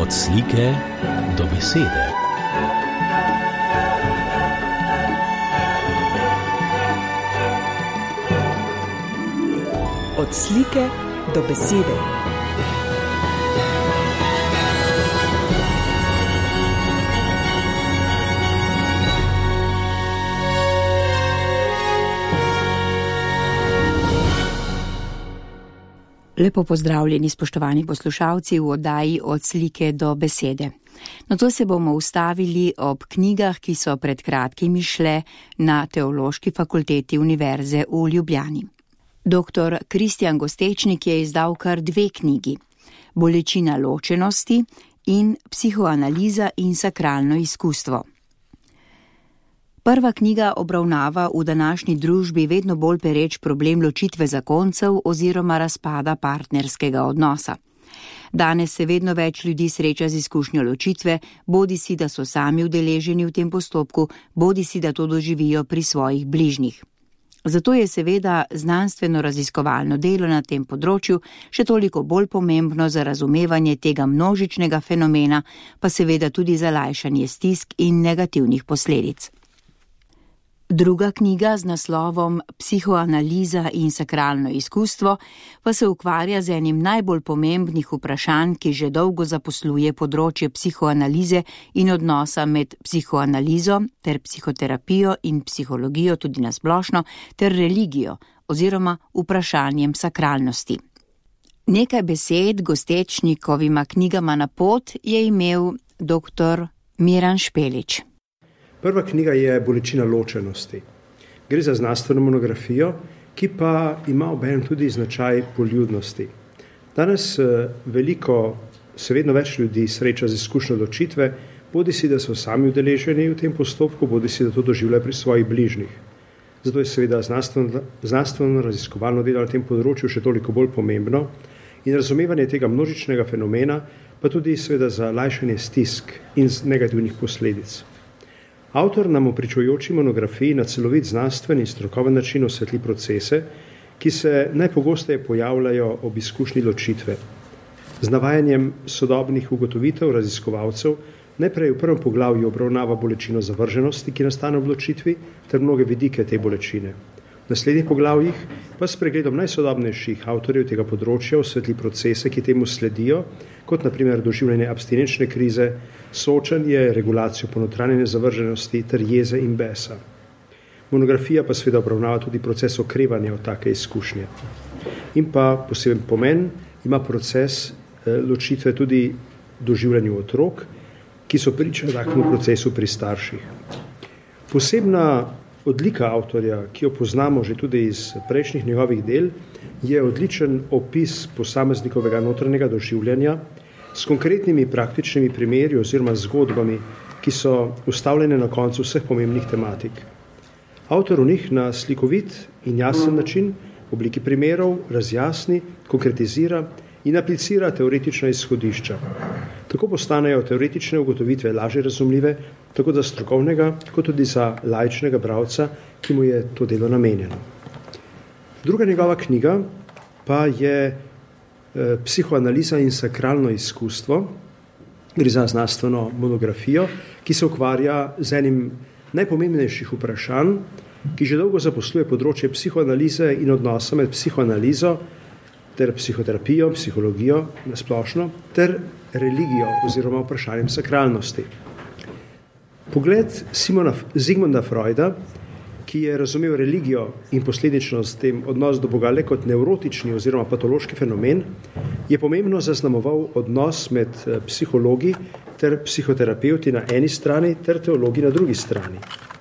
Od slike do besede. Od slike do besede. Lepo pozdravljeni, spoštovani poslušalci, v oddaji Od slike do besede. Nocoj se bomo ustavili ob knjigah, ki so pred kratkim išle na Teološki fakulteti Univerze v Ljubljani. Dr. Kristijan Gostečnik je izdal kar 2 knjigi: Bolečina ločenosti in Psihoanaliza in sakralno izkustvo. Prva knjiga obravnava v današnji družbi vedno bolj pereč problem ločitve zakoncev oziroma razpada partnerskega odnosa. Danes se vedno več ljudi sreča z izkušnjo ločitve, bodisi da so sami udeleženi v tem postopku, bodisi da to doživijo pri svojih bližnjih. Zato je seveda znanstveno-raziskovalno delo na tem področju še toliko bolj pomembno za razumevanje tega množičnega fenomena, pa seveda tudi za lajšanje stisk in negativnih posledic. Druga knjiga z naslovom Psihoanaliza in sakralno izkustvo pa se ukvarja z enim najbolj pomembnih vprašanj, ki že dolgo zaposluje področje psihoanalize in odnosa med psihoanalizo ter psihoterapijo in psihologijo tudi na splošno ter religijo oziroma vprašanjem sakralnosti. Nekaj besed Gostečnikovima knjigama na pot je imel dr. Miran Špelič. Prva knjiga je Bolečina ločenosti. Gre za znanstveno monografijo, ki pa ima obenem tudi značaj poljudnosti. Danes se vedno več ljudi sreča z izkušnjo ločitve, bodisi da so sami udeleženi v tem postopku, bodisi da to doživljajo pri svojih bližnjih. Zato je seveda znanstveno raziskovalno delo na tem področju še toliko bolj pomembno in razumevanje tega množičnega fenomena, pa tudi seveda za lajšanje stisk in negativnih posledic. Avtor nam v pričujoči monografiji na celovit znanstven in strokoven način osvetli procese, ki se najpogosteje pojavljajo ob izkušnji ločitve. Z navajanjem sodobnih ugotovitev raziskovalcev najprej v prvem poglavju obravnava bolečino zavrženosti, ki nastane ob ločitvi, ter mnoge vidike te bolečine. V naslednjih poglavjih pa s pregledom najsodobnejših avtorjev tega področja osvetli procese, ki temu sledijo, kot na primer doživljanje abstinenčne krize, soočanje, regulacijo ponotranjene zavrženosti ter jeze in besa. Monografija pa seveda obravnava tudi proces okrevanja od take izkušnje. In pa poseben pomen ima proces ločitve tudi doživljanju otrok, ki so priča takemu procesu pri starših. Posebna odlika avtorja, ki jo poznamo že tudi iz prejšnjih njegovih del, je odličen opis posameznikovega notranjega doživljanja s konkretnimi praktičnimi primeri oziroma zgodbami, ki so ustavljene na koncu vseh pomembnih tematik. Avtor v njih na slikovit in jasen način v obliki primerov razjasni, konkretizira in aplicira teoretična izhodišča. Tako postanejo teoretične ugotovitve lažje razumljive, tako za strokovnega, kot tudi za laičnega bralca, ki mu je to delo namenjeno. Druga njegova knjiga pa je Psihoanaliza in sakralno izkustvo. Gre za znanstveno monografijo, ki se ukvarja z enim najpomembnejših vprašanj, ki že dolgo zaposluje področje psihoanalize in odnosa med psihoanalizo ter psihoterapijo, psihologijo na splošno, ter religijo oziroma vprašanjem sakralnosti. Pogled Sigmunda Freuda, ki je razumel religijo in posledično s tem odnos do Boga le kot nevrotični oziroma patološki fenomen, je pomembno zaznamoval odnos med psihologi ter psihoterapeuti na eni strani ter teologi na drugi strani.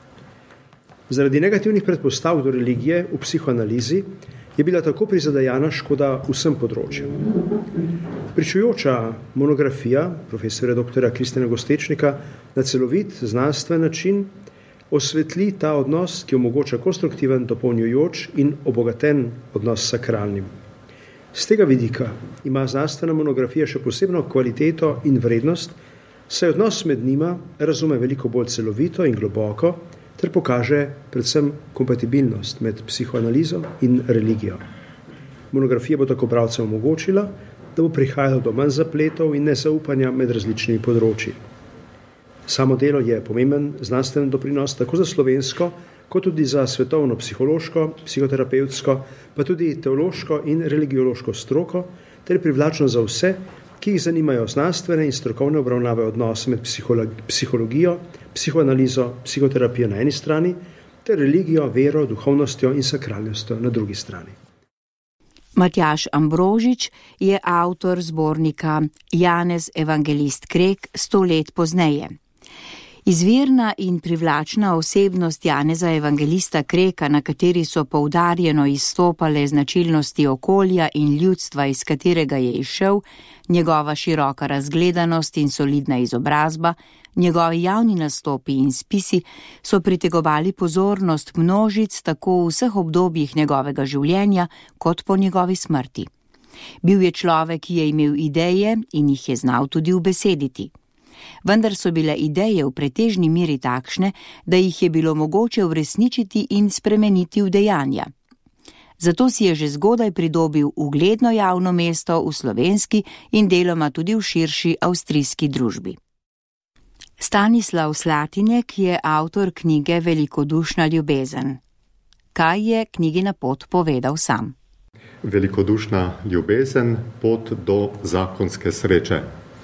Zaradi negativnih predpostavk do religije v psihoanalizi je bila tako prizadejana škoda vsem področjem. Pričujoča monografija profesorja dr. Kristijana Gostečnika na celovit znanstven način osvetli ta odnos, ki omogoča konstruktiven, dopolnjujoč in obogaten odnos s sakralnim. Z tega vidika ima znanstvena monografija še posebno kvaliteto in vrednost, saj odnos med njima razume veliko bolj celovito in globoko, ter pokaže predvsem kompatibilnost med psihoanalizo in religijo. Monografija bo tako bralcem omogočila, da bo prihajalo do manj zapletov in nezaupanja med različnimi področji. Samo delo je pomemben znanstven doprinos tako za slovensko, kot tudi za svetovno psihološko, psihoterapevtsko, pa tudi teološko in religiološko stroko, ter privlačno za vse, ki jih zanimajo znanstvene in strokovne obravnave odnose med psihologijo, psihoanalizo, psihoterapijo na eni strani, ter religijo, vero, duhovnostjo in sakralnostjo na drugi strani. Matjaž Ambrožič je avtor zbornika Janez Evangelist Krek 100 let pozneje. Izvirna in privlačna osebnost Janeza Evangelista Kreka, na kateri so poudarjeno izstopale značilnosti okolja in ljudstva, iz katerega je izšel, njegova široka razgledanost in solidna izobrazba, njegovi javni nastopi in spisi so pritegovali pozornost množic tako v vseh obdobjih njegovega življenja kot po njegovi smrti. Bil je človek, ki je imel ideje in jih je znal tudi ubesediti. Vendar so bile ideje v pretežni meri takšne, da jih je bilo mogoče uresničiti in spremeniti v dejanja. Zato si je že zgodaj pridobil ugledno javno mesto v slovenski in deloma tudi v širši avstrijski družbi. Stanislav Slatinek je avtor knjige Velikodušna ljubezen. Kaj je knjigina pot povedal sam? Velikodušna ljubezen, pot do zakonske sreče.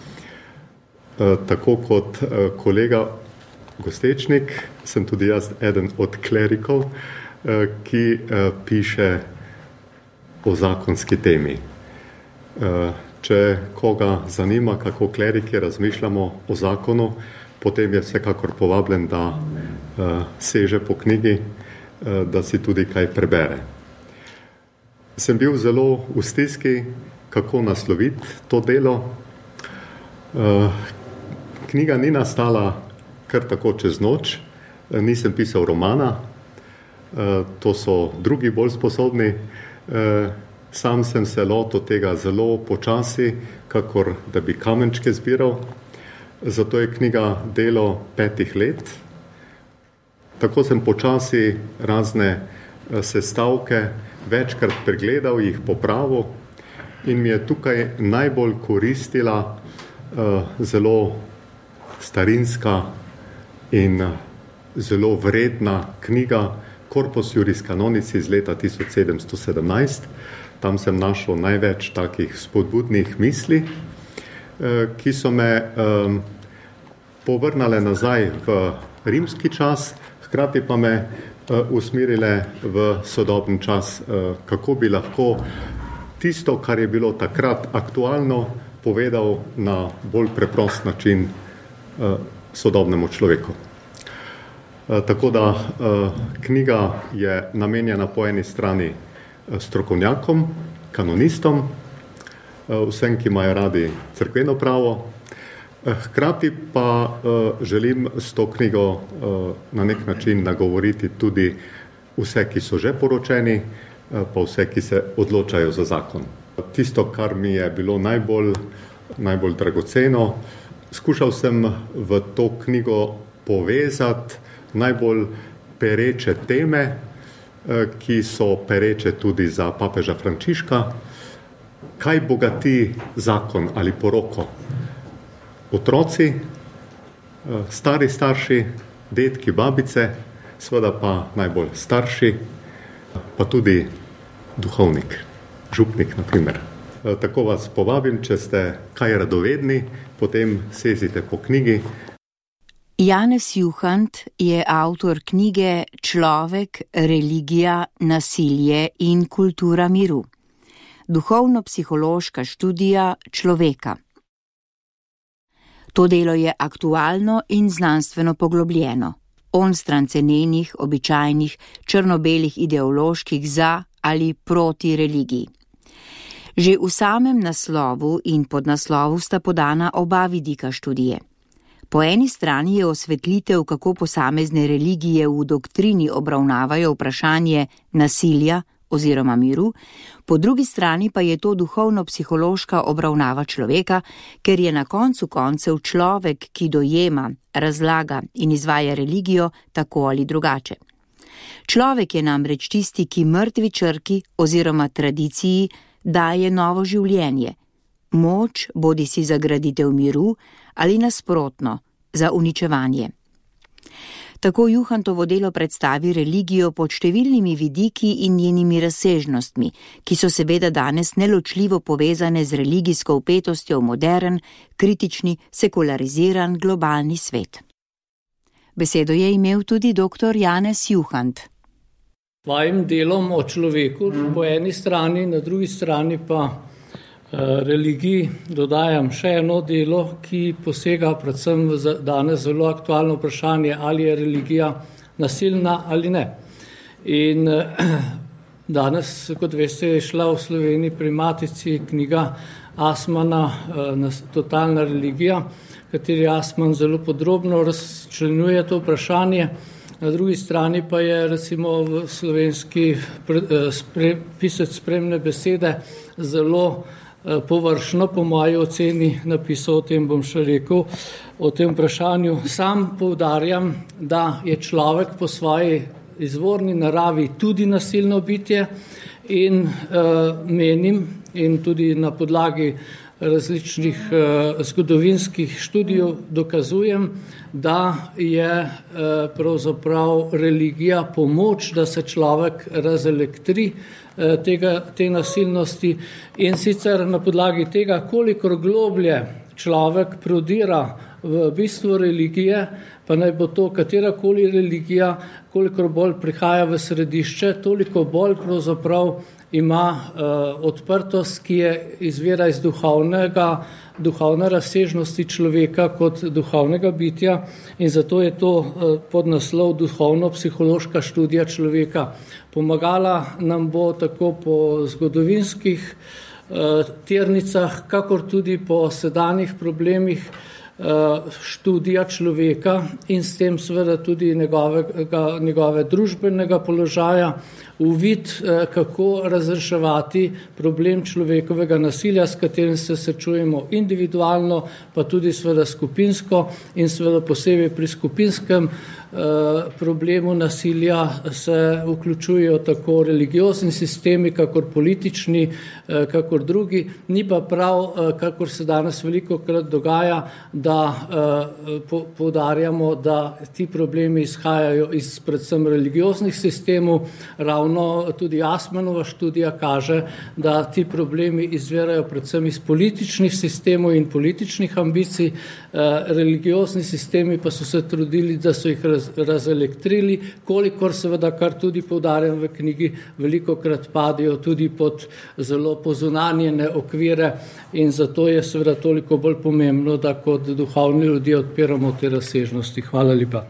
Tako kot kolega Gostečnik, sem tudi jaz eden od klerikov, ki piše o zakonski temi. Če koga zanima, kako kleriki razmišljamo o zakonu, potem je vsekakor povabljen, da seže po knjigi, da si tudi kaj prebere. Sem bil zelo v stiski, kako nasloviti to delo. Knjiga ni nastala kar tako čez noč, nisem pisal romana, to so drugi bolj sposobni. Sam sem se lotil tega zelo počasi, kakor da bi kamenčke zbiral. Zato je knjiga delo 5 let. Tako sem počasi razne sestavke večkrat pregledal, jih popravil in mi je tukaj najbolj koristila zelo starinska in zelo vredna knjiga Corpus Juris Canonis iz leta 1717. Tam sem našel največ takih spodbudnih misli, ki so me povrnale nazaj v rimski čas, hkrati pa me usmerile v sodoben čas, kako bi lahko tisto, kar je bilo takrat aktualno, povedal na bolj preprost način sodobnemu človeku. Tako da knjiga je namenjena po eni strani strokovnjakom, kanonistom, vsem, ki imajo radi cerkveno pravo. Hkrati pa želim s to knjigo na nek način nagovoriti tudi vse, ki so že poročeni, pa vse, ki se odločajo za zakon. Tisto, kar mi je bilo najbolj dragoceno, skušal sem v to knjigo povezati najbolj pereče teme, ki so pereče tudi za papeža Frančiška. Kaj bogati zakon ali poroko? Otroci, stari starši, dedki, babice, seveda pa najbolj starši, pa tudi duhovnik, župnik na primer. Tako vas povabim, če ste kaj radovedni, potem sezite po knjigi. Janez Juhant je avtor knjige Človek, religija, nasilje in kultura miru. Duhovno-psihološka študija človeka. To delo je aktualno in znanstveno poglobljeno, onstran cenenih, običajnih, črno-belih ideoloških za ali proti religiji. Že v samem naslovu in podnaslovu sta podana oba vidika študije. Po eni strani je osvetlitev, kako posamezne religije v doktrini obravnavajo vprašanje nasilja oziroma miru, po drugi strani pa je to duhovno-psihološka obravnava človeka, ker je na koncu koncev človek, ki dojema, razlaga in izvaja religijo tako ali drugače. Človek je namreč tisti, ki mrtvi črki oziroma tradiciji daje novo življenje, moč bodisi za graditev miru ali nasprotno, za uničevanje. Tako Juhantovo delo predstavi religijo pod številnimi vidiki in njenimi razsežnostmi, ki so seveda danes neločljivo povezane z religijsko vpetostjo v modern, kritični, sekulariziran globalni svet. Besedo je imel tudi dr. Janez Juhant. Svojim delom o človeku po eni strani, na drugi strani pa religiji dodajam še eno delo, ki posega predvsem v danes zelo aktualno vprašanje, ali je religija nasilna ali ne. In danes, kot veste, je šla v Sloveniji pri Matici knjiga Assmanna Totalna religija, kateri Assmann zelo podrobno razčlenjuje to vprašanje. Na drugi strani pa je recimo v slovenski pisec spremne besede zelo površno, po moji oceni, napisal, o tem bom še rekel, o tem vprašanju. Sam poudarjam, da je človek po svoji izvorni naravi tudi nasilno bitje in menim in tudi na podlagi različnih zgodovinskih študijev dokazujem, da je pravzaprav religija pomoč, da se človek razelektri te nasilnosti in sicer na podlagi tega, kolikor globlje človek prodira v bistvu religije, pa naj bo to katerakoli religija, kolikor bolj prihaja v središče, toliko bolj pravzaprav ima odprtost, ki je izvira iz duhovne razsežnosti človeka kot duhovnega bitja in zato je to podnaslov duhovno-psihološka študija človeka. Pomagala nam bo tako po zgodovinskih tirnicah, kakor tudi po sedanjih problemih študija človeka in s tem seveda tudi njegove družbenega položaja, uvid, kako razreševati problem človekovega nasilja, s katerim se srečujemo individualno, pa tudi seveda skupinsko in seveda posebej pri skupinskem problemu nasilja se vključujejo tako religiozni sistemi, kakor politični, kakor drugi. Ni pa prav, kakor se danes velikokrat dogaja, da poudarjamo, da ti problemi izhajajo iz predvsem religioznih sistemov. Ravno tudi Assmannova študija kaže, da ti problemi izvirajo predvsem iz političnih sistemov in političnih ambicij. Religiozni sistemi pa so se trudili, da so jih razelektrili, kolikor seveda, kar tudi poudarjam v knjigi, velikokrat padajo tudi pod zelo pozunanjene okvire in zato je seveda toliko bolj pomembno, da kot duhovni ljudje odpiramo te razsežnosti. Hvala lepa.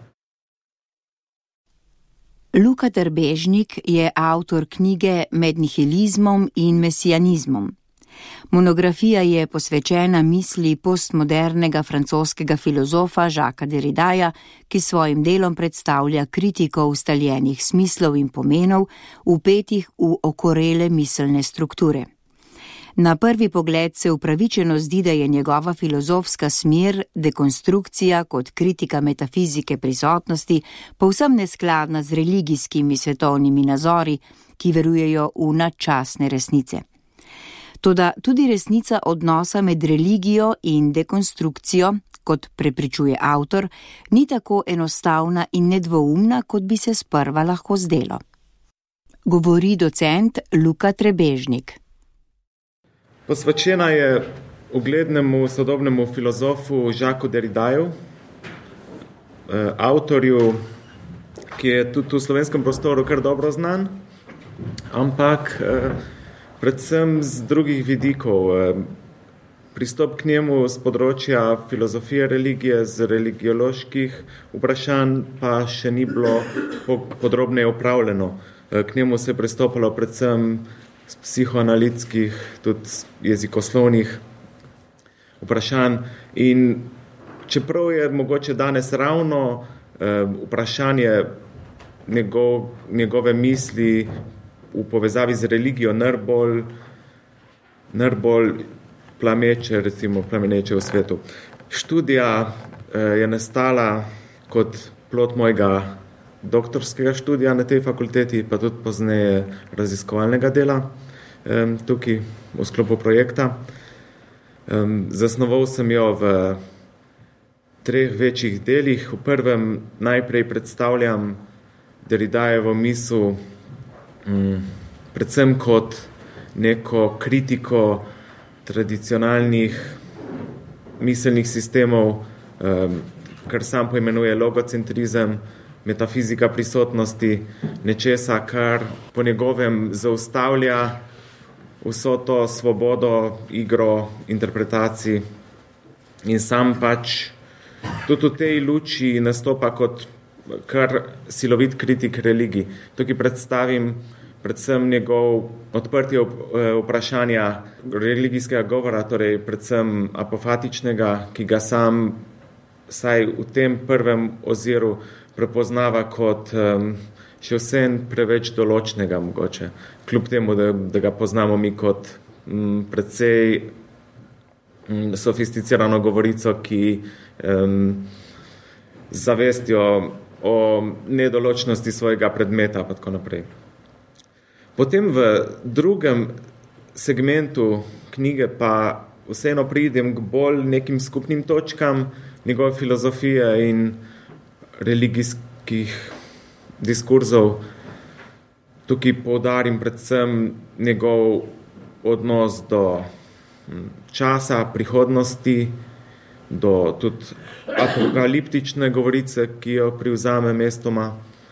Luka Trbežnik je avtor knjige Med nihilizmom in mesijanizmom. Monografija je posvečena misli postmodernega francoskega filozofa Jacquesa Derridaja, ki svojim delom predstavlja kritiko ustaljenih smislov in pomenov, vpetih v okorele miselne strukture. Na prvi pogled se upravičeno zdi, da je njegova filozofska smer, dekonstrukcija kot kritika metafizike prisotnosti, povsem neskladna z religijskimi svetovnimi nazori, ki verujejo v nadčasne resnice. Toda tudi resnica odnosa med religijo in dekonstrukcijo, kot prepričuje avtor, ni tako enostavna in nedvoumna, kot bi se sprva lahko zdelo. Govori docent Luka Trbežnik. Posvečena je uglednemu sodobnemu filozofu Jacquesu Derridaju, avtorju, ki je tudi v slovenskem prostoru kar dobro znan, ampak predvsem z drugih vidikov. Pristop k njemu z področja filozofije religije, z religioloških vprašanj pa še ni bilo podrobneje opravljeno. K njemu se je pristopalo predvsem z psihoanalitskih, tudi jezikoslovnih vprašanj. In čeprav je mogoče danes ravno vprašanje njegove misli v povezavi z religijo najbolj plameneče v svetu. Študija je nastala kot plod mojega doktorskega študija na tej fakulteti, pa tudi pozneje raziskovalnega dela tukaj v sklopu projekta. Zasnoval sem jo v 3 večjih delih. V prvem najprej predstavljam Derridajevo misel predvsem kot neko kritiko tradicionalnih miselnih sistemov, kar sam poimenuje logocentrizem, metafizika prisotnosti, nečesa, kar po njegovem zaustavlja vso to svobodo, igro, interpretacij in sam pač tudi v tej luči nastopa kot kar silovit kritik religij. Tukaj predstavim predvsem njegov odprtje vprašanja religijskega govora, torej predvsem apofatičnega, ki ga sam saj v tem prvem oziru prepoznava kot še vsem preveč določnega mogoče. Kljub temu, da ga poznamo mi kot precej sofisticirano govorico, ki zavestijo o nedoločnosti svojega predmeta pa tako naprej. Potem v drugem segmentu knjige pa vseeno pridem k bolj nekim skupnim točkam njegove filozofije in religijskih diskurzov. Tukaj poudarim predvsem njegov odnos do časa, prihodnosti, do tudi apokaliptične govorice, ki jo privzame mestoma,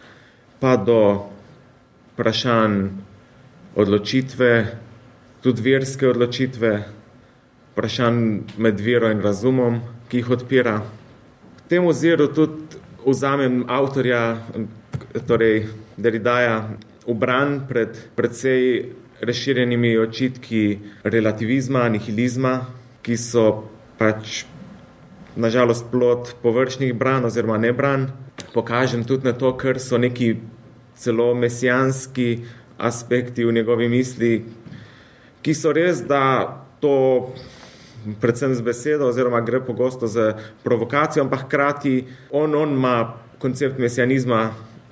pa do vprašanj odločitve, tudi verske odločitve, vprašanj med vero in razumom, ki jih odpira. V tem oziru tudi vzamem avtorja, torej Derridaja, ubran pred precej razširjenimi očitki relativizma, nihilizma, ki so pač nažalost plod površnih bran oziroma nebran. Pokažem tudi na to, ker so neki celo mesijanski aspekti v njegovi misli, ki so res, da to predvsem z besedo oziroma gre pogosto z provokacijo, ampak hkrati on ima koncept mesijanizma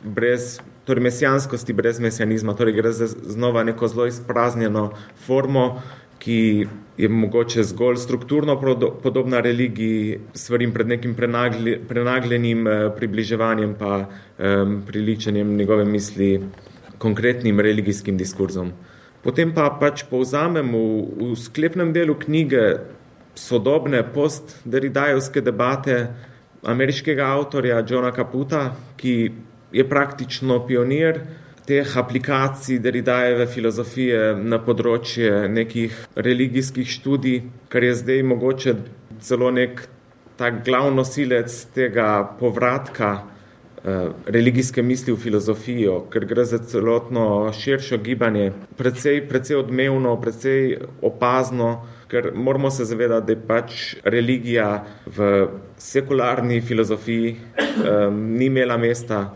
torej mesijanskosti brez mesijanizma, torej gre za znova neko zelo izpraznjeno formo, ki je mogoče zgolj strukturno podobna religiji, svarim pred nekim prenagljenim približevanjem pa priličenjem njegove misli konkretnim religijskim diskurzom. Potem pa pač povzamem v sklepnem delu knjige sodobne post-derridajevske debate ameriškega avtorja Johna Caputa, ki je praktično pionir teh aplikacij Derridajeve filozofije na področje nekih religijskih študij, kar je zdaj mogoče celo nek tak glavni nosilec tega povratka religijske misli v filozofijo, ker gre za celotno širšo gibanje, precej odmevno, precej opazno, ker moramo se zavedati, da je pač religija v sekularni filozofiji ni imela mesta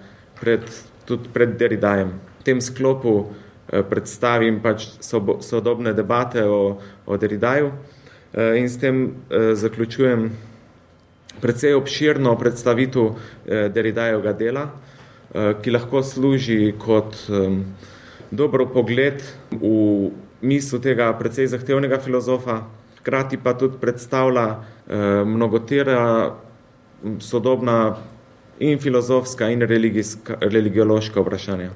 tudi pred Derridajem. V tem sklopu predstavim pač sodobne debate o Derridaju in s tem zaključujem precej obširno predstavitev Derridajevega dela, ki lahko služi kot dober pogled v misel tega precej zahtevnega filozofa, hkrati pa tudi predstavlja mnogotera sodobna in filozofska in religiološka vprašanja.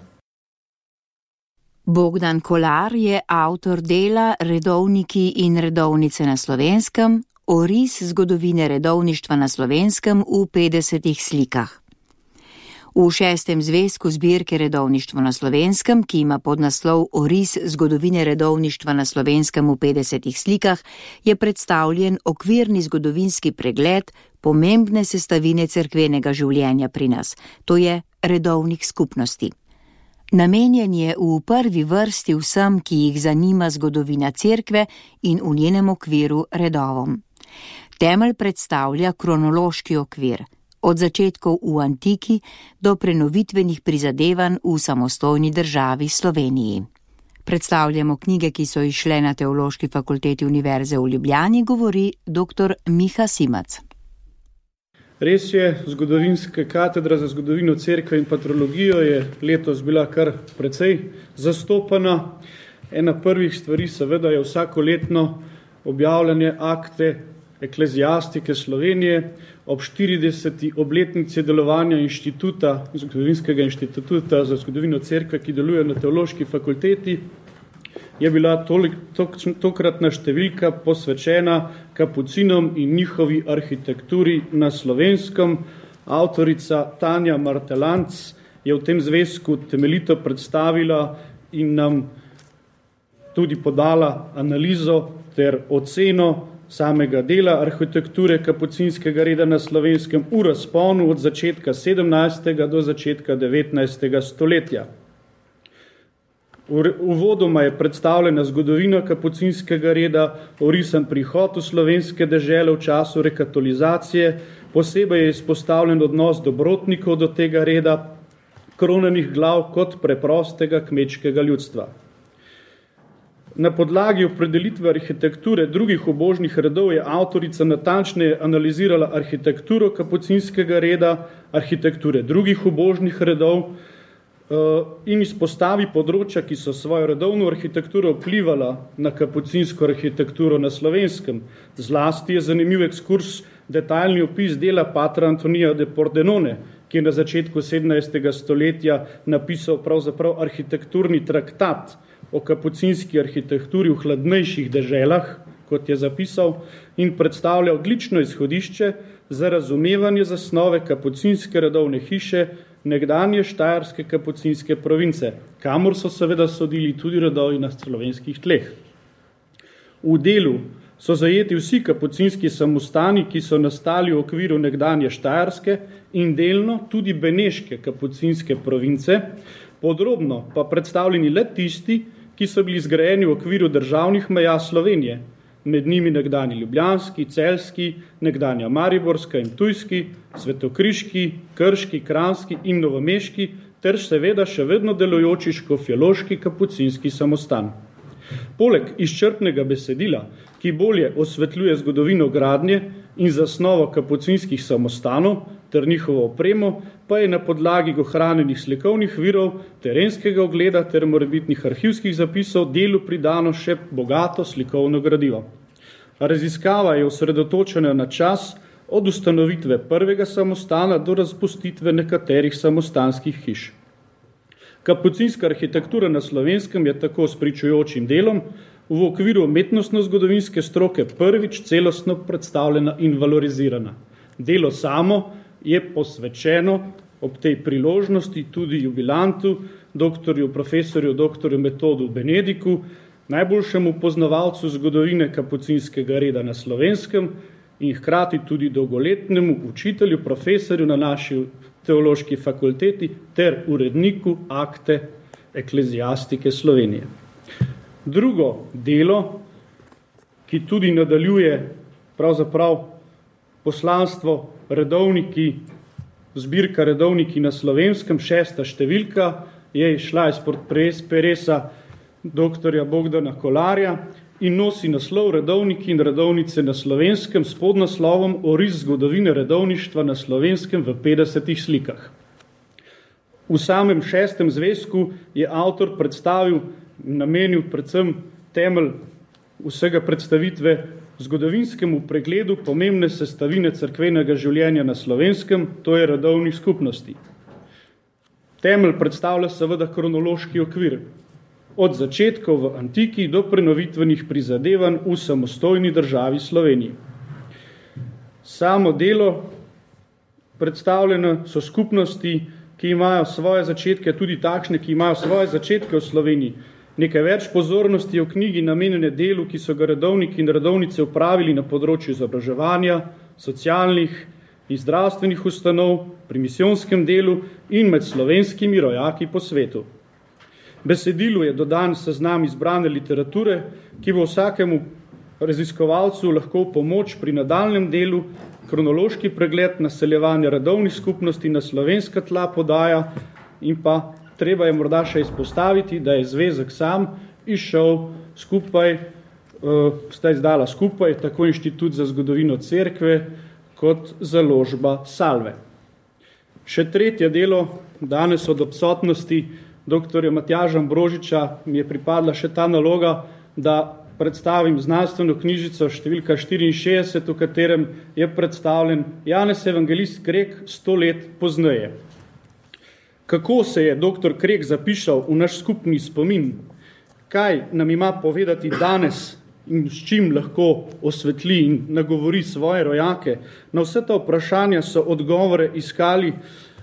Bogdan Kolar je avtor dela Redovniki in redovnice na Slovenskem, oris zgodovine redovništva na Slovenskem v 50 slikah. V 6. zvezku zbirke Redovništvo na Slovenskem, ki ima podnaslov Oris zgodovine redovništva na Slovenskem v 50 slikah, je predstavljen okvirni zgodovinski pregled pomembne sestavine cerkvenega življenja pri nas, to je redovnih skupnosti. Namenjen je v prvi vrsti vsem, ki jih zanima zgodovina cerkve in v njenem okviru redovom. Temelj predstavlja kronološki okvir, od začetkov v antiki do prenovitvenih prizadevanj v samostojni državi Sloveniji. Predstavljamo knjige, ki so izšle na Teološki fakulteti Univerze v Ljubljani, govori dr. Miha Simac. Res je, zgodovinska katedra za zgodovino cerkve in patrologijo je letos bila kar precej zastopana. Ena prvih stvari seveda je vsakoletno objavljanje akte Ekleziastike Slovenije ob 40. obletnici delovanja Zgodovinskega inštituta za zgodovino cerkve, ki deluje na Teološki fakulteti, je bila tokratna številka posvečena kapucinom in njihovi arhitekturi na Slovenskem. Avtorica Tanja Martelanc je v tem zvezku temeljito predstavila in nam tudi podala analizo ter oceno samega dela arhitekture kapucinskega reda na Slovenskem v razponu od začetka 17. do začetka 19. stoletja. Uvodoma je predstavljena zgodovina kapucinskega reda, orisan prihod v slovenske dežele v času rekatolizacije, posebej je izpostavljen odnos dobrotnikov do tega reda, kronanih glav kot preprostega kmečkega ljudstva. Na podlagi opredelitve arhitekture drugih ubožnih redov je avtorica natančneje analizirala arhitekturo kapucinskega reda, arhitekture drugih ubožnih redov in izpostavi področja, ki so svojo redovno arhitekturo vplivala na kapucinsko arhitekturo na Slovenskem. Zlasti je zanimiv ekskurs detaljni opis dela patra Antonija de Pordenone, ki je na začetku 17. stoletja napisal pravzaprav arhitekturni traktat o kapucinski arhitekturi v hladnejših deželah, kot je zapisal, in predstavlja odlično izhodišče za razumevanje zasnove kapucinske redovne hiše nekdanje štajerske kapucinske province, kamor so seveda sodili tudi redovi na slovenskih tleh. V delu so zajeti vsi kapucinski samostani, ki so nastali v okviru nekdanje štajerske in delno tudi beneške kapucinske province, podrobno pa predstavljeni le tisti, ki so bili zgrajeni v okviru državnih meja Slovenije, med njimi nekdanji ljubljanski, celjski, nekdanja mariborska in tujski, svetokriški, krški, kranjski in novomeški, ter seveda še vedno delujoči škofjeloški kapucinski samostan. Poleg izčrpnega besedila, ki bolje osvetljuje zgodovino gradnje in zasnovo kapucinskih samostanov ter njihovo opremo, pa je na podlagi ohranjenih slikovnih virov, terenskega ogleda ter morebitnih arhivskih zapisov delu pridano še bogato slikovno gradivo. Raziskava je osredotočena na čas od ustanovitve prvega samostana do razpustitve nekaterih samostanskih hiš. Kapucinska arhitektura na Slovenskem je tako s pričujočim delom v okviru umetnostno-zgodovinske stroke prvič celostno predstavljena in valorizirana. Delo samo je posvečeno ob tej priložnosti tudi jubilantu, profesorju doktorju Metodu Benediku, najboljšemu poznavalcu zgodovine kapucinskega reda na Slovenskem in hkrati tudi dolgoletnemu učitelju, profesorju na naši teološki fakulteti ter uredniku akte Ekleziastike Slovenije. Drugo delo, ki tudi nadaljuje pravzaprav poslanstvo redovniki, zbirka Redovniki na Slovenskem, 6. številka, je išla izpod peresa doktorja Bogdana Kolarja in nosi naslov Redovniki in redovnice na Slovenskem s podnaslovom Oris zgodovine redovništva na Slovenskem v 50 slikah. V samem 6. zvezku je avtor predstavil, namenil predvsem temelj vsega predstavitve zgodovinskemu pregledu pomembne sestavine cerkvenega življenja na Slovenskem, to je redovnih skupnosti. Temelj predstavlja seveda kronološki okvir, od začetkov v antiki do prenovitvenih prizadevanj v samostojni državi Sloveniji. Samo delo predstavljene so skupnosti, ki imajo svoje začetke, tudi takšne, ki imajo svoje začetke v Sloveniji. Nekaj več pozornosti je v knjigi namenjene delu, ki so ga redovniki in redovnice upravili na področju izobraževanja, socialnih in zdravstvenih ustanov, pri misijonskem delu in med slovenskimi rojaki po svetu. Besedilu je dodan seznam izbrane literature, ki bo vsakemu raziskovalcu lahko pomoč pri nadaljnjem delu, kronološki pregled naseljevanja redovnih skupnosti na slovenska tla podaja in pa treba je morda še izpostaviti, da je zvezek sam izšel skupaj, sta izdala skupaj tako Inštitut za zgodovino cerkve kot založba Salve. Še tretje delo, danes od odsotnosti doktorja Matjaža Ambrožiča mi je pripadla še ta naloga, da predstavim znanstveno knjižico številka 64, v katerem je predstavljen Janez Evangelist Krek 100 let pozneje. Kako se je dr. Krek zapišal v naš skupni spomin? Kaj nam ima povedati danes in s čim lahko osvetli in nagovori svoje rojake? Na vse ta vprašanja so odgovore iskali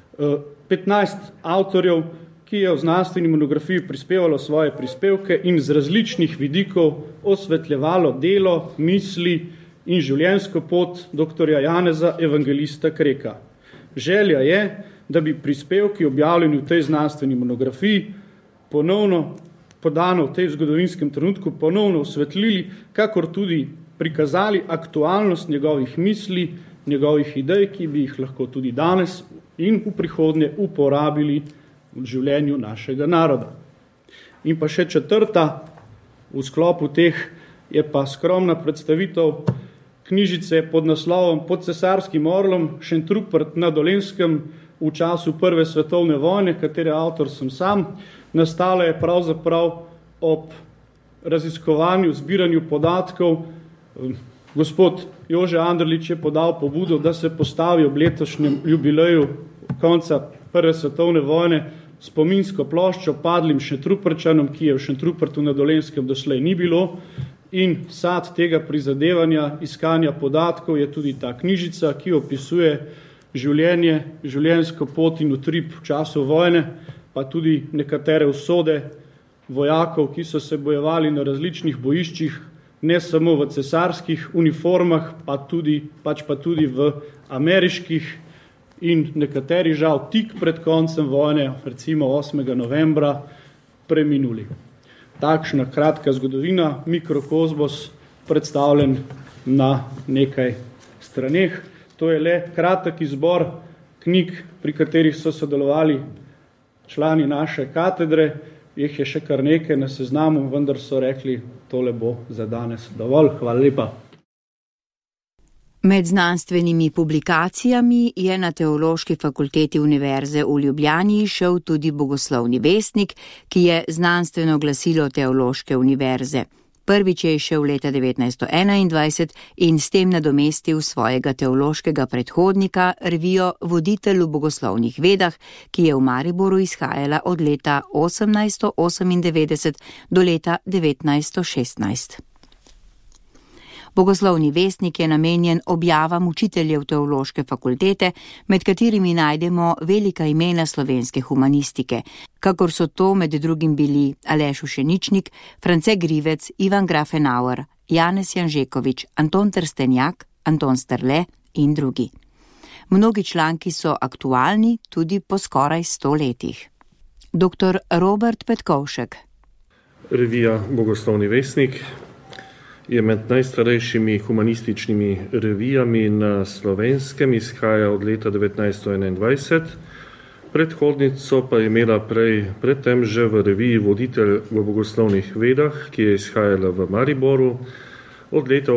15 avtorjev, ki je v znanstveni monografiji prispevalo svoje prispevke in z različnih vidikov osvetljevalo delo, misli in življenjsko pot dr. Janeza Evangelista Kreka. Želja je, da bi prispevki objavljeni v tej znanstveni monografiji ponovno podano v tej zgodovinskem trenutku ponovno osvetlili, kakor tudi prikazali aktualnost njegovih misli, njegovih idej, ki bi jih lahko tudi danes in v prihodnje uporabili v življenju našega naroda. In pa še četrta, v sklopu teh je pa skromna predstavitev knjižice pod naslovom Pod cesarskim orlom Šentrupert na Dolenjskem v času Prve svetovne vojne, katere avtor sem sam. Nastala je pravzaprav ob raziskovanju, zbiranju podatkov. Gospod Jože Anderlič je podal pobudo, da se postavi ob letošnjem jubileju konca Prve svetovne vojne spominsko ploščo padlim Šentruperčanom, ki je v Šentrupertu na Dolenjskem doslej ni bilo. In sad tega prizadevanja, iskanja podatkov je tudi ta knjižica, ki opisuje življenje, življenjsko pot in utrip v času vojne, pa tudi nekatere usode vojakov, ki so se bojevali na različnih bojiščih, ne samo v cesarskih uniformah, pač pa tudi v ameriških in nekateri žal tik pred koncem vojne, recimo 8. novembra, preminuli. Takšna kratka zgodovina, mikrokozmos, predstavljen na nekaj straneh. To je le kratek izbor knjig, pri katerih so sodelovali člani naše katedre. Jih je še kar nekaj na seznamu, vendar so rekli, tole bo za danes dovolj. Hvala lepa. Med znanstvenimi publikacijami je na Teološki fakulteti Univerze v Ljubljani izšel tudi Bogoslovni vestnik, ki je znanstveno glasilo Teološke univerze. Prvič je izšel leta 1921 in s tem nadomestil svojega teološkega predhodnika, revijo Voditelj v bogoslovnih vedah, ki je v Mariboru izhajala od leta 1898 do leta 1916. Bogoslovni vestnik je namenjen objavam učiteljev Teološke fakultete, med katerimi najdemo velika imena slovenske humanistike, kakor so to med drugim bili Aleš Ušeničnik, France Grivec, Ivan Grafenauer, Janez Janžekovič, Anton Trstenjak, Anton Strle in drugi. Mnogi članki so aktualni tudi po skoraj 100 letih. Dr. Robert Petkovšek. Revija Bogoslovni vestnik je med najstarejšimi humanističnimi revijami na Slovenskem, izhaja od leta 1921. Predhodnico pa je imela predtem že v reviji Voditelj v bogoslovnih vedah, ki je izhajala v Mariboru od leta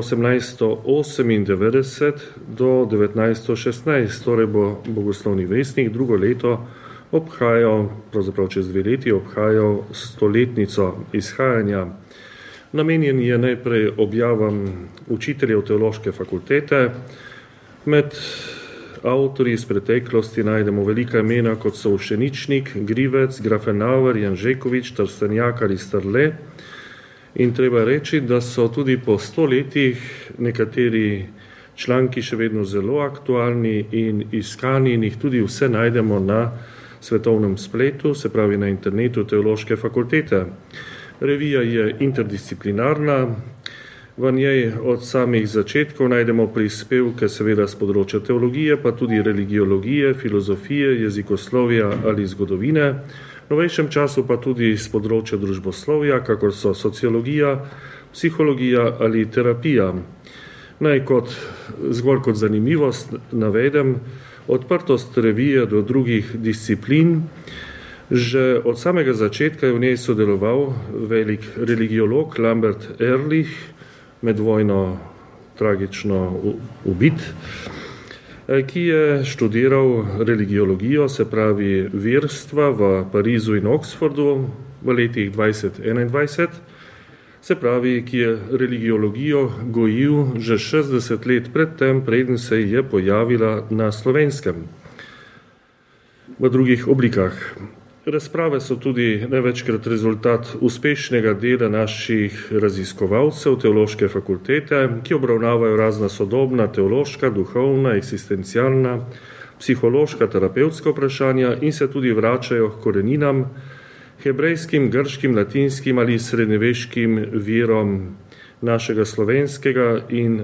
1898 do 1916, torej bo Bogoslovni vestnik drugo leto obhajal, pravzaprav čez 2 leti obhajal 100-letnico izhajanja. Namenjen je najprej objavam učiteljev Teološke fakultete. Med avtorji iz preteklosti najdemo velika imena, kot so Ušeničnik, Grivec, Grafenauer, Janžekovič, Trstenjak ali Strle. In treba reči, da so tudi po 100 letih nekateri članki še vedno zelo aktualni in iskani in jih tudi vse najdemo na svetovnem spletu, se pravi na internetu Teološke fakultete. Revija je interdisciplinarna, v njej od samih začetkov najdemo prispevke seveda z področja teologije, pa tudi religiologije, filozofije, jezikoslovja ali zgodovine, v novejšem času pa tudi z področja družboslovja, kakor so sociologija, psihologija ali terapija. Naj zgolj kot zanimivost navedem odprtost revije do drugih disciplin. Že od samega začetka je v njej sodeloval velik religiolog Lambert Ehrlich, med vojno tragično ubit, ki je študiral religiologijo, se pravi verstva v Parizu in Oxfordu v letih 2021. se pravi, ki je religiologijo gojil že 60 let predtem, preden se je pojavila na Slovenskem v drugih oblikah. Razprave so tudi največkrat rezultat uspešnega dela naših raziskovalcev teološke fakultete, ki obravnavajo razna sodobna teološka, duhovna, eksistencialna, psihološka, terapevtska vprašanja in se tudi vračajo k koreninam, hebrejskim, grškim, latinskim ali srednjeveškim virom našega slovenskega in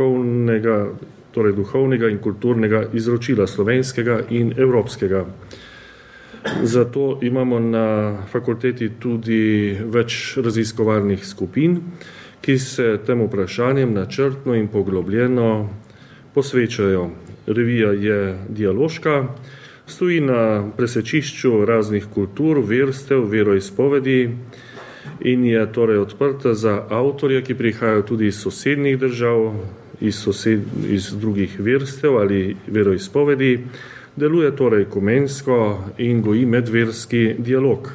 duhovnega in kulturnega izročila slovenskega in evropskega. Zato imamo na fakulteti tudi več raziskovalnih skupin, ki se tem vprašanjem načrtno in poglobljeno posvečajo. Revija je dialoška, stoji na presečišču raznih kultur, verstev, veroizpovedi in je torej odprta za avtorje, ki prihajajo tudi iz sosednjih držav, iz drugih verstev ali veroizpovedi, deluje torej ekumensko in goji medverski dialog.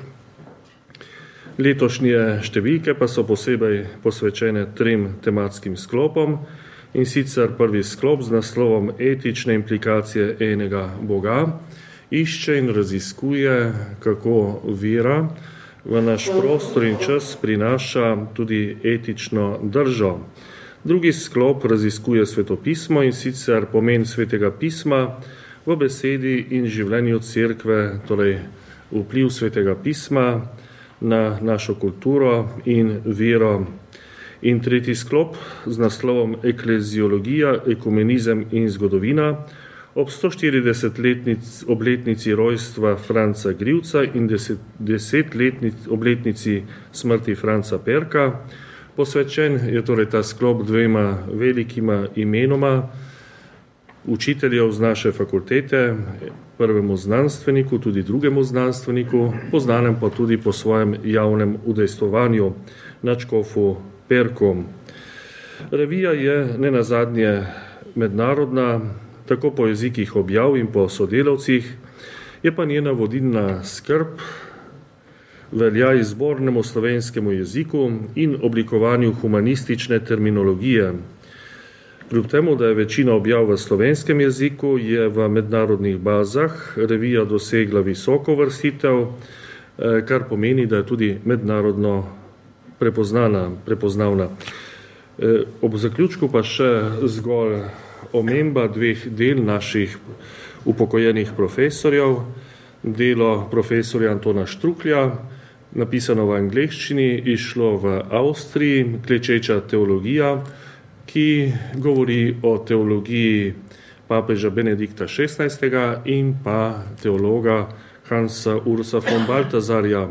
Letošnje številke pa so posebej posvečene 3 tematskim sklopom, in sicer prvi sklop z naslovom Etične implikacije enega Boga išče in raziskuje, kako vera v naš prostor in čas prinaša tudi etično držo. Drugi sklop raziskuje svetopismo in sicer pomen svetega pisma v besedi in življenju cerkve, torej vpliv svetega pisma na našo kulturo in vero. In tretji sklop z naslovom Ekleziologija, ekumenizem in zgodovina ob 140 obletnici rojstva Franca Grivca in 10 obletnici smrti Franca Perka. Posvečen je torej ta sklop 2 velikima imenoma učiteljev z naše fakultete, prvemu znanstveniku, tudi drugemu znanstveniku, poznanem pa tudi po svojem javnem udejstvovanju, nadškofu Perkom. Revija je nenazadnje mednarodna, tako po jezikih objav in po sodelavcih, je pa njena vodilna skrb velja izbornemu slovenskemu jeziku in oblikovanju humanistične terminologije. Kljub temu, da je večina objav v slovenskem jeziku, je v mednarodnih bazah revija dosegla visoko uvrstitev, kar pomeni, da je tudi mednarodno prepoznavna. Ob zaključku pa še zgolj omemba 2 del naših upokojenih profesorjev. Delo profesorja Antona Štruklja, napisano v angleščini, išlo v Avstriji, Klečeča teologija, ki govori o teologiji papeža Benedikta XVI. In pa teologa Hansa Ursa von Balthasarja.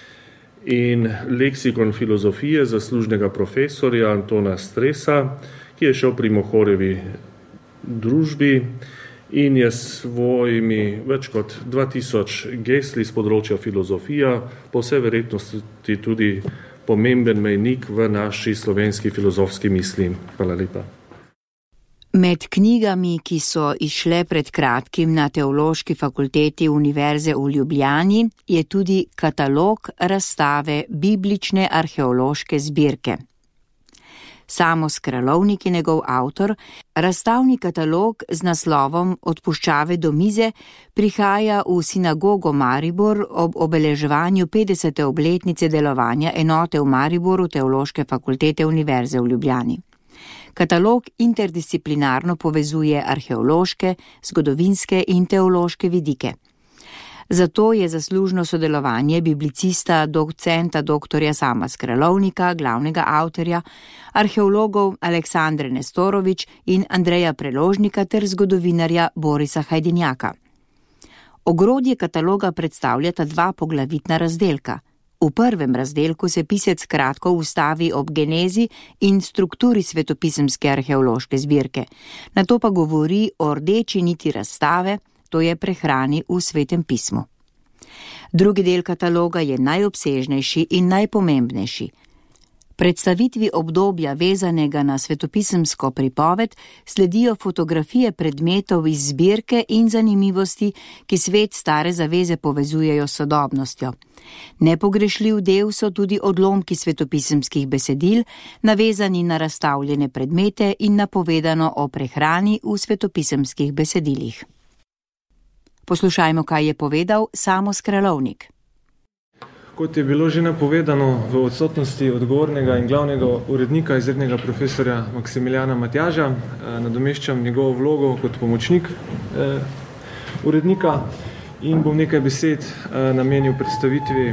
In leksikon filozofije zaslužnega profesorja Antona Stresa, ki je šel pri Mohorjevi družbi in je svojimi več kot 2000 gesli z področja filozofija po vsej verjetnosti tudi pomemben mejnik v naši slovenski filozofski misli. Hvala lepa. Med knjigami, ki so izšle pred kratkim na Teološki fakulteti Univerze v Ljubljani, je tudi katalog razstave biblične arheološke zbirke. Samos Kralovnik je njegov avtor. Razstavni katalog z naslovom Od puščave do mize prihaja v sinagogo Maribor ob obeleževanju 50. obletnice delovanja enote v Mariboru Teološke fakultete Univerze v Ljubljani. Katalog interdisciplinarno povezuje arheološke, zgodovinske in teološke vidike. Zato je zaslužno sodelovanje biblicista docenta dr. Sama Skralovnika, glavnega avtorja, arheologov Aleksandre Nestorović in Andreja Preložnika ter zgodovinarja Borisa Hajdinjaka. Ogrodje kataloga predstavljata 2 poglavitna razdelka. V prvem razdelku se pisec kratko ustavi ob genezi in strukturi svetopisemske arheološke zbirke, nato pa govori o rdeči niti razstave, to je prehrani v svetem pismu. Drugi del kataloga je najobsežnejši in najpomembnejši. Predstavitvi obdobja vezanega na svetopisemsko pripoved sledijo fotografije predmetov iz zbirke in zanimivosti, ki svet stare zaveze povezujejo s sodobnostjo. Nepogrešljiv del so tudi odlomki svetopisemskih besedil, navezani na razstavljene predmete in napovedano o prehrani v svetopisemskih besedilih. Poslušajmo, kaj je povedal Samo Skralovnik. Kot je bilo že napovedano, v odsotnosti odgovornega in glavnega urednika, izrednega profesorja Maksimiljana Matjaža, nadomeščam njegovo vlogo kot pomočnik urednika in bom nekaj besed namenil predstavitvi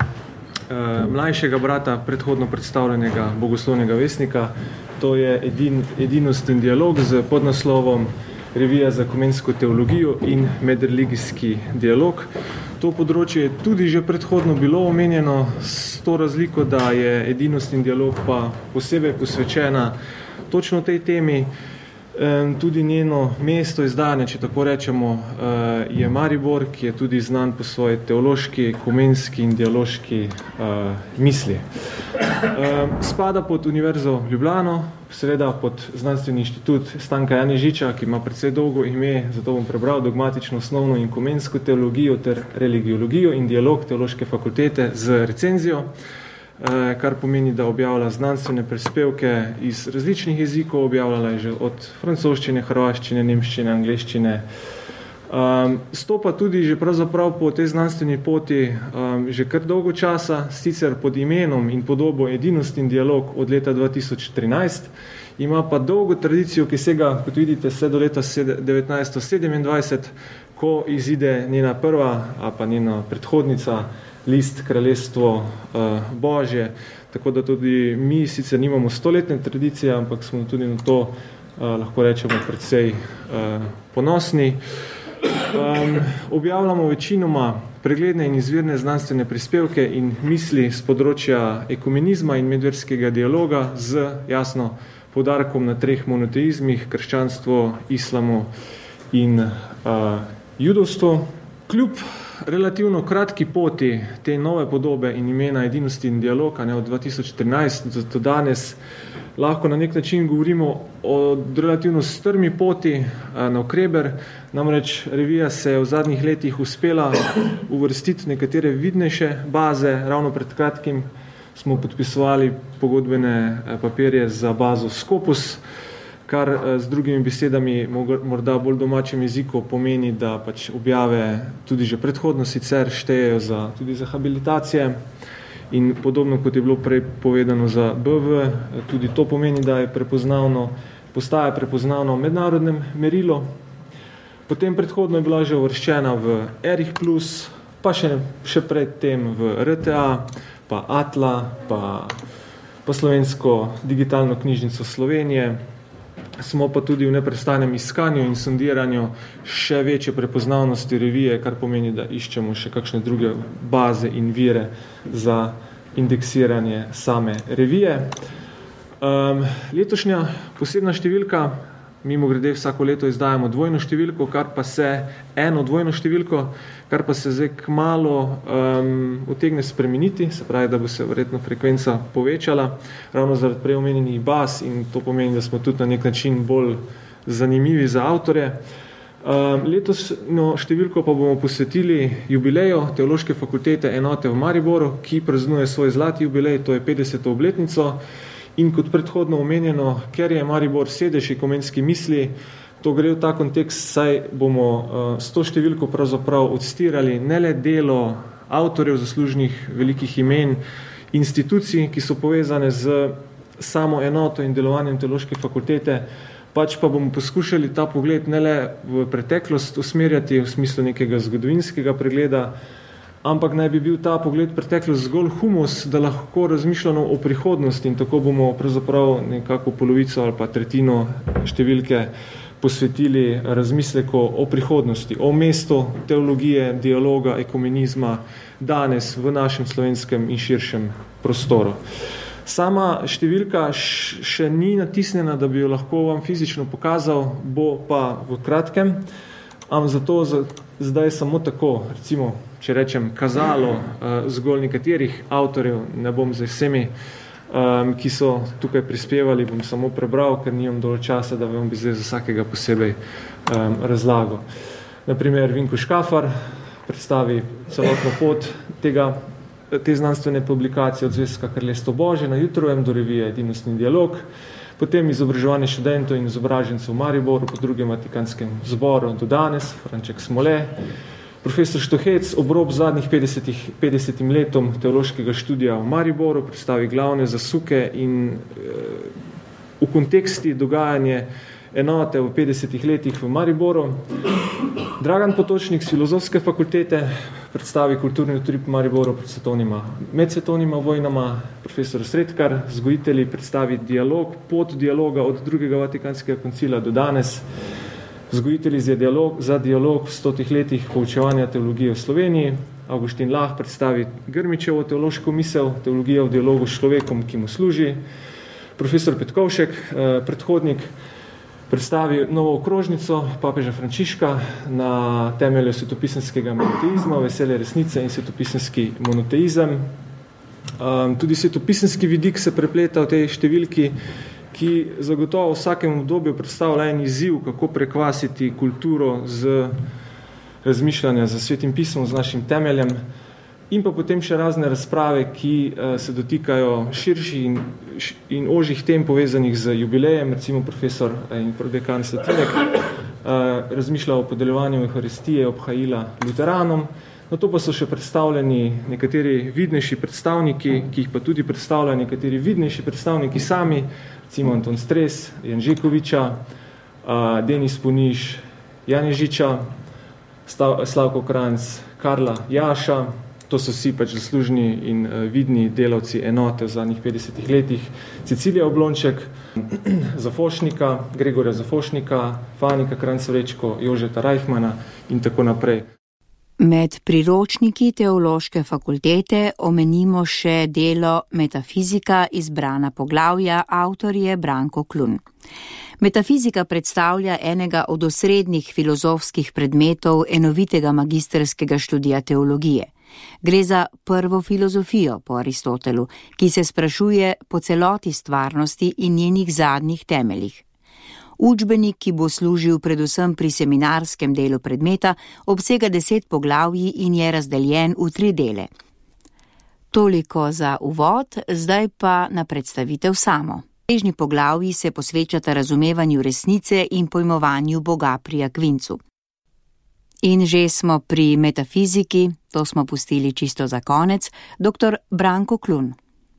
mlajšega brata, predhodno predstavljenega Bogoslovnega vestnika. To je Edinost in dialog z podnaslovom Revija za ekumensko teologijo in medreligijski dialog. To področje je tudi že predhodno bilo omenjeno s to razliko, da je Edinost in dialog pa posebej posvečena točno tej temi. Tudi njeno mesto izdajanja, če tako rečemo, je Maribor, ki je tudi znan po svoji teološki, ekumenski in dialoški misli. Spada pod Univerzo Ljubljano, seveda pod Znanstveni inštitut Stanka Janežiča, ki ima precej dolgo ime, zato bom prebral dogmatično osnovno in ekumensko teologijo ter religiologijo in dialog teološke fakultete z recenzijo, kar pomeni, da objavlja znanstvene prispevke iz različnih jezikov, objavljala je že od francoščine, hrvaščine, nemščine, angleščine. Stopa tudi že pravzaprav po tej znanstveni poti že kar dolgo časa, sicer pod imenom in podobo Edinost in dialog od leta 2013, ima pa dolgo tradicijo, ki sega, kot vidite, vse do leta 1927, ko izide njena prva, a pa njena predhodnica, list Kraljestvo Božje, tako da tudi mi sicer nimamo 100-letne tradicije, ampak smo tudi na to, lahko rečemo, precej ponosni. Objavljamo večinoma pregledne in izvirne znanstvene prispevke in misli z področja ekumenizma in medverskega dialoga z, jasno, poudarkom na 3 monoteizmih, krščanstvo, islamu in judovstvo. Kljub relativno kratki poti te nove podobe in imena Edinosti in dialoga, od 2013 do danes, lahko na nek način govorimo o relativno strmi poti navkreber. Namreč revija se je v zadnjih letih uspela uvrstiti nekatere vidnejše baze. Ravno pred kratkim smo podpisovali pogodbene papirje za bazo Scopus, kar z drugimi besedami morda bolj domačem jeziku pomeni, da pač objave tudi že predhodno sicer štejejo tudi za habilitacije in podobno, kot je bilo prej povedano za BV, tudi to pomeni, da je postaja prepoznavno v mednarodnem merilu. Potem predhodno je bila že uvrščena v Erich Plus, pa še pred tem v RTA, pa Atla, pa Slovensko digitalno knjižnico Slovenije. Smo pa tudi v neprestanem iskanju in sondiranju še večje prepoznavnosti revije, kar pomeni, da iščemo še kakšne druge baze in vire za indeksiranje same revije. Letošnja posebna številka, mimogrede vsako leto izdajamo dvojno številko, eno dvojno številko, kar pa se zdaj kmalu utegne spremeniti, se pravi, da bo se verjetno frekvenca povečala, ravno zaradi prej omenjenih baz, in to pomeni, da smo tudi na nek način bolj zanimivi za avtorje. Letosno številko pa bomo posvetili jubileju Teološke fakultete enote v Mariboru, ki praznuje svoj zlati jubilej, to je 50. obletnico. In kot predhodno omenjeno, ker je Maribor sedež ekumenski misli, to gre v ta kontekst, saj bomo s to številko pravzaprav odstirali ne le delo avtorjev zaslužnih velikih imen, institucij, ki so povezane z samo enoto in delovanjem Teološke fakultete, pač pa bomo poskušali ta pogled ne le v preteklost usmerjati v smislu nekega zgodovinskega pregleda, ampak naj bi bil ta pogled preteklost zgolj humus, da lahko razmišljamo o prihodnosti, in tako bomo pravzaprav nekako polovico ali pa tretjino številke posvetili razmisleku o prihodnosti, o mestu teologije, dialoga, ekumenizma danes v našem slovenskem in širšem prostoru. Sama številka še ni natisnjena, da bi jo lahko vam fizično pokazal, bo pa v kratkem, ampak zato zdaj samo tako, recimo, če rečem, kazalo zgolj nekaterih avtorjev, ne bom z vsemi ki so tukaj prispevali, bom samo prebral, ker nimam dovolj časa, da vam bi zdaj za vsakega posebej razlagal. Naprimer, Vinko Škafar predstavi celotno pot te znanstvene publikacije od Zvezka Kraljestvo Božje na Jutrovem do revije Edinostni dialog, potem izobraževanje študentov in izobražencev v Mariboru po drugem Vatikanskem zboru do danes, Franček Smole, profesor Štohec obrob zadnjih 50 letom teološkega študija v Mariboru, predstavi glavne zasuke in v konteksti dogajanje enote v 50 letih v Mariboru. Dragan Potočnik z Filozofske fakultete predstavi kulturni utrip v Mariboru med svetovnima vojnama, profesor Sredkar, vzgojitelji predstavi dialog, pot dialoga od drugega Vatikanskega koncila do danes, vzgojitelji za dialog v 100 letih poučevanja teologije v Sloveniji, Avguštin Lah predstavi Grmičevo teološko misel, teologija v dialogu s človekom, ki mu služi, profesor Petkovšek, predhodnik, predstavi novo okrožnico papeža Frančiška na temelju svetopisemskega monoteizma, veselje resnice in svetopisemski monoteizem. Tudi svetopisemski vidik se prepleta v tej številki, ki zagotovo v vsakem obdobju predstavlja en izziv, kako prekvasiti kulturo z razmišljanja za svetim pismom, z našim temeljem, in pa potem še razne razprave, ki se dotikajo širših in ožjih tem povezanih z jubilejem, recimo profesor in prodekan Slatinek razmišlja o podeljevanju Euharistije obhajila luteranom, na to pa so še predstavljeni nekateri vidnejši predstavniki, ki jih pa tudi predstavljajo nekateri vidnejši predstavniki sami, recimo Anton Stres, Jan Žekoviča, Denis Puniš, Jan Ježiča, Slavko Kranjc, Karla Jaša. To so vsi pač zaslužni in vidni delavci enote v zadnjih 50 letih. Cecilija Oblonček, Zafošnika, Gregorja Zafošnika, Fanika Kranjc-Vrečko, Jožeta Reichmana in tako naprej. Med priročniki teološke fakultete omenimo še delo Metafizika izbrana poglavja, avtor je Branko Klun. Metafizika predstavlja enega od osrednjih filozofskih predmetov enovitega magistrskega študija teologije. Gre za prvo filozofijo po Aristotelu, ki se sprašuje po celoti stvarnosti in njenih zadnjih temeljih. Učbenik, ki bo služil predvsem pri seminarskem delu predmeta, obsega 10 poglavji in je razdeljen v 3 dele. Toliko za uvod, zdaj pa na predstavitev samo. Težni poglavji se posvečata razumevanju resnice in pojmovanju Boga pri Akvincu. In že smo pri metafiziki, to smo pustili čisto za konec, dr. Branko Klun.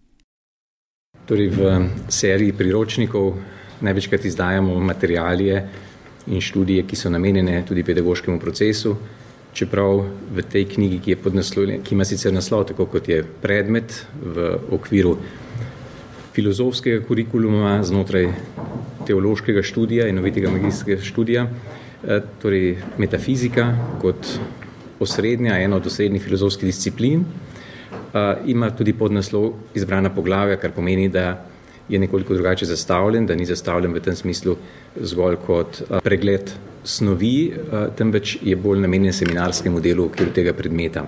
Torej v seriji priročnikov največkrat izdajamo materialije in študije, ki so namenjene tudi pedagoškemu procesu, čeprav v tej knjigi, ki ima sicer naslov, tako kot je predmet v okviru filozofskega kurikuluma znotraj teološkega študija, enovitega magistrskega študija, torej metafizika kot osrednja, ena od osrednjih filozofskih disciplin, ima tudi podnaslov izbrana poglavja, kar pomeni, da je nekoliko drugače zastavljen, da ni zastavljen v tem smislu zgolj kot pregled snovi, temveč je bolj namenjen seminarskemu delu v okviru tega predmeta.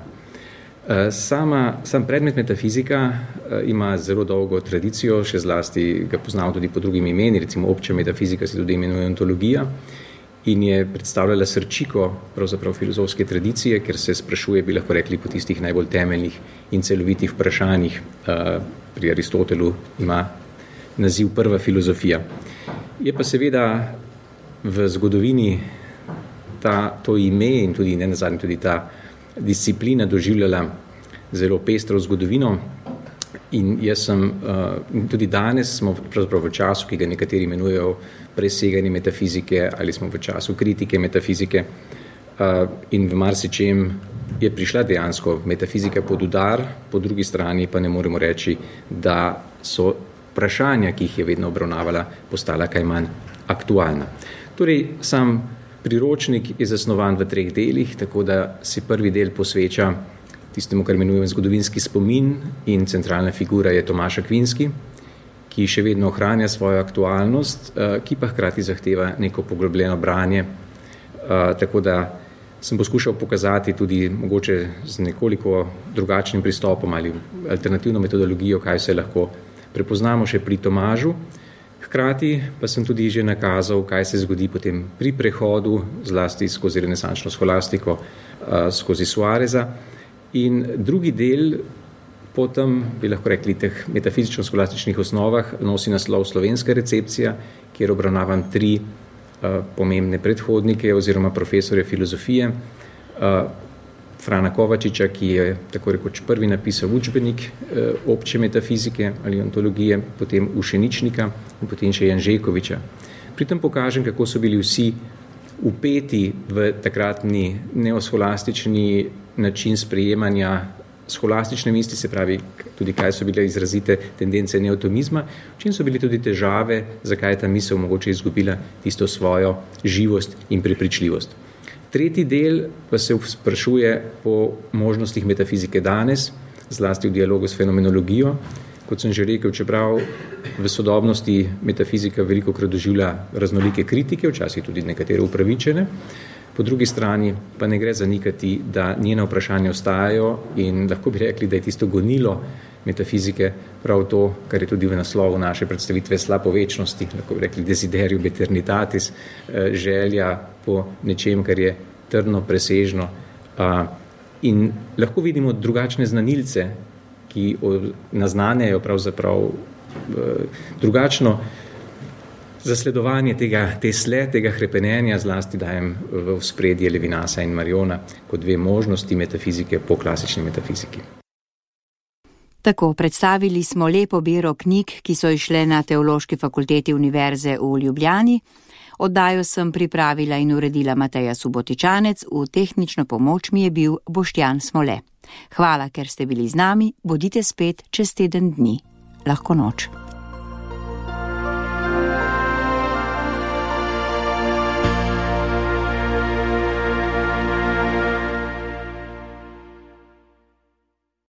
Sam predmet metafizika ima zelo dolgo tradicijo, še zlasti ga poznamo tudi po drugimi imeni, recimo obča metafizika se tudi imenuje ontologija, in je predstavljala srčiko pravzaprav filozofske tradicije, ker se sprašuje, bi lahko rekli, po tistih najbolj temeljnih in celovitih vprašanjih. Pri Aristotelu ima naziv prva filozofija. Je pa seveda v zgodovini to ime in tudi nenazadnje tudi ta disciplina doživljala zelo pestro zgodovino in jaz sem, tudi danes smo pravzaprav v času, ki ga nekateri imenujejo preseganje metafizike ali smo v času kritike metafizike in v marsičem je prišla dejansko metafizika pod udar, po drugi strani pa ne moremo reči, da so vprašanja, ki jih je vedno obravnavala, postala kaj manj aktualna. Torej, sam priročnik je zasnovan v 3 delih, tako da se prvi del posveča tistemu, kar imenujem zgodovinski spomin in centralna figura je Tomaž Akvinski, ki še vedno ohranja svojo aktualnost, ki pa hkrati zahteva neko poglobljeno branje, tako da sem poskušal pokazati tudi mogoče z nekoliko drugačnim pristopom ali alternativno metodologijo, kaj se lahko prepoznamo še pri Tomažu. Hkrati pa sem tudi že nakazal, kaj se zgodi potem pri prehodu, zlasti skozi renesančno skolastiko, skozi Suareza. In drugi del potem, bi lahko rekli, teh metafizično-skolastičnih osnovah nosi naslov Slovenska recepcija, kjer obravnavam 3 pomembne predhodnike oziroma profesore filozofije. Frana Kovačiča, ki je tako rekoč prvi napisal učbenik obče metafizike ali ontologije, potem Ušeničnika in potem še Janžekoviča. Pri tem pokažem, kako so bili vsi upeti v takratni neoskolastični način sprejemanja skolastične misli, se pravi tudi kaj so bile izrazite tendence neotomizma, čim so bili tudi težave, zakaj je ta misel mogoče izgubila tisto svojo živost in prepričljivost. Tretji del pa se sprašuje po možnostih metafizike danes, zlasti v dialogu s fenomenologijo. Kot sem že rekel, čeprav v sodobnosti metafizika velikokrat doživlja raznolike kritike, včasih tudi nekatere upravičene, po drugi strani pa ne gre zanikati, da njena vprašanja ostajajo in lahko bi rekli, da je tisto gonilo metafizike prav to, kar je tudi v naslovu naše predstavitve Slap o večnosti, lahko bi rekli desiderium eternitatis, želja po nečem, kar je trdno, presežno. In lahko vidimo drugačne znanilce, ki naznanjajo pravzaprav drugačno zasledovanje tega hrepenenja, zlasti dajem v ospredje Levinasa in Mariona kot 2 možnosti metafizike po klasični metafiziki. Tako, predstavili smo lepo bero knjig, ki so išle na Teološki fakulteti Univerze v Ljubljani. Oddajo sem pripravila in uredila Mateja Subotičanec, v tehnično pomoč mi je bil Boštjan Smole. Hvala, ker ste bili z nami, bodite spet čez teden dni. Lahko noč.